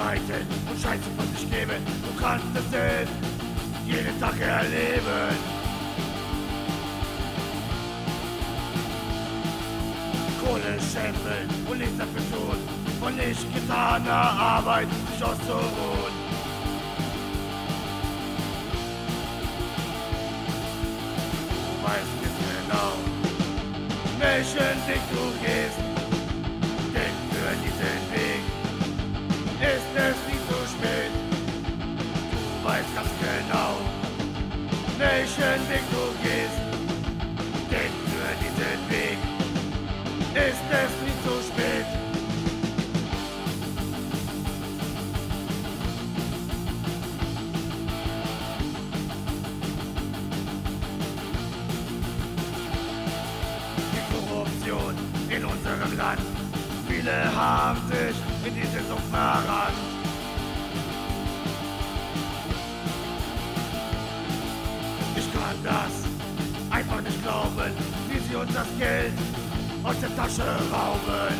streiten und Scheiße von sich geben. Du kannst es denn jeden Tag erleben. Kohle scheffeln und nichts dafür tun, von nicht getaner Arbeit sich auszuruhen. Du weißt jetzt genau, welchen Weg du gehst, denn für diesen Weg ist es nie zu spät. Du weißt ganz genau, welchen Weg du gehst, denn für diesen Weg ist es nie zu spät. Die Korruption in unserem Land, viele haben sich in diesen Sumpf verrannt. Ich kann das einfach nicht glauben, wie sie uns das Geld aus der Tasche rauben.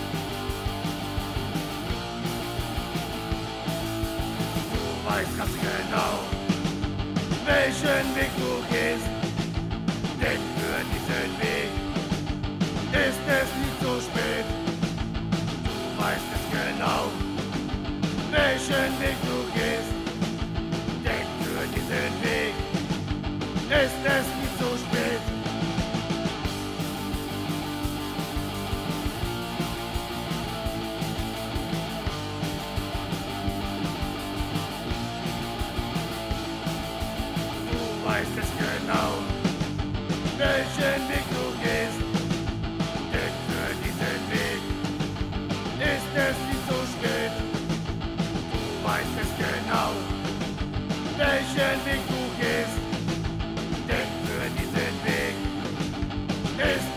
Du weißt ganz genau, welchen Weg du gehst, denn für diesen Weg ist es nie zu spät. Du weißt es genau, welchen Weg du gehst, denn für diesen Weg ist es nie zu spät. Du weißt es genau, welchen Weg du gehst, denn für diesen Weg ist es nie zu spät. Du weißt es genau, welchen Weg du gehst, denn für diesen Weg ist